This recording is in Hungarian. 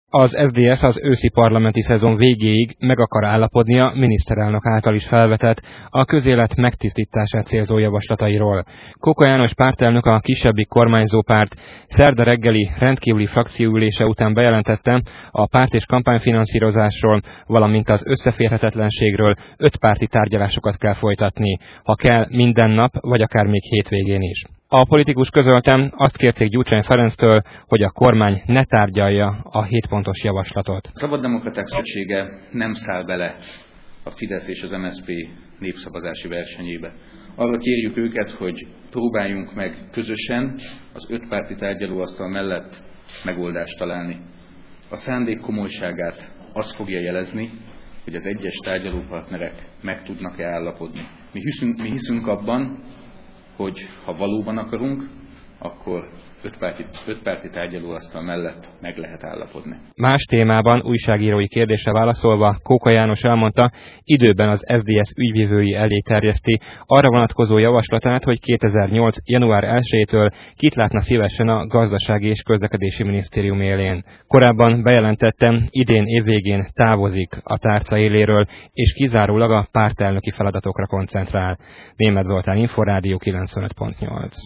Az SZDSZ az őszi parlamenti szezon végéig meg akar állapodni a miniszterelnök által is felvetett, a közélet megtisztítását célzó javaslatairól. Kóka János pártelnök, a kisebbik kormányzó párt szerda reggeli rendkívüli frakcióülése után bejelentette, a párt és kampányfinanszírozásról, valamint az összeférhetetlenségről 5 párti tárgyalásokat kell folytatni, ha kell minden nap, vagy akár még hétvégén is. A politikus közölte, azt kérték Gyurcsány Ferenctől, hogy a kormány ne tárgyalja a 7 pontos javaslatot. A Szabaddemokraták Szövetsége nem száll bele a Fidesz és az MSZP népszavazási versenyébe. Arra kérjük őket, hogy próbáljunk meg közösen az 5 párti tárgyalóasztal mellett megoldást találni. A szándék komolyságát az fogja jelezni, hogy az egyes tárgyalópartnerek meg tudnak-e állapodni. Mi hiszünk abban, hogy ha valóban akarunk, akkor 5 párti tárgyalóasztal mellett meg lehet állapodni. Más témában újságírói kérdésre válaszolva Kóka János elmondta, időben az SZDSZ ügyvivői elé terjeszti arra vonatkozó javaslatát, hogy 2008. január 1-től kit látna szívesen a Gazdasági és Közlekedési Minisztérium élén. Korábban bejelentettem, idén évvégén távozik a tárca éléről, és kizárólag a pártelnöki feladatokra koncentrál. Németh Zoltán, Inforádió 95.8.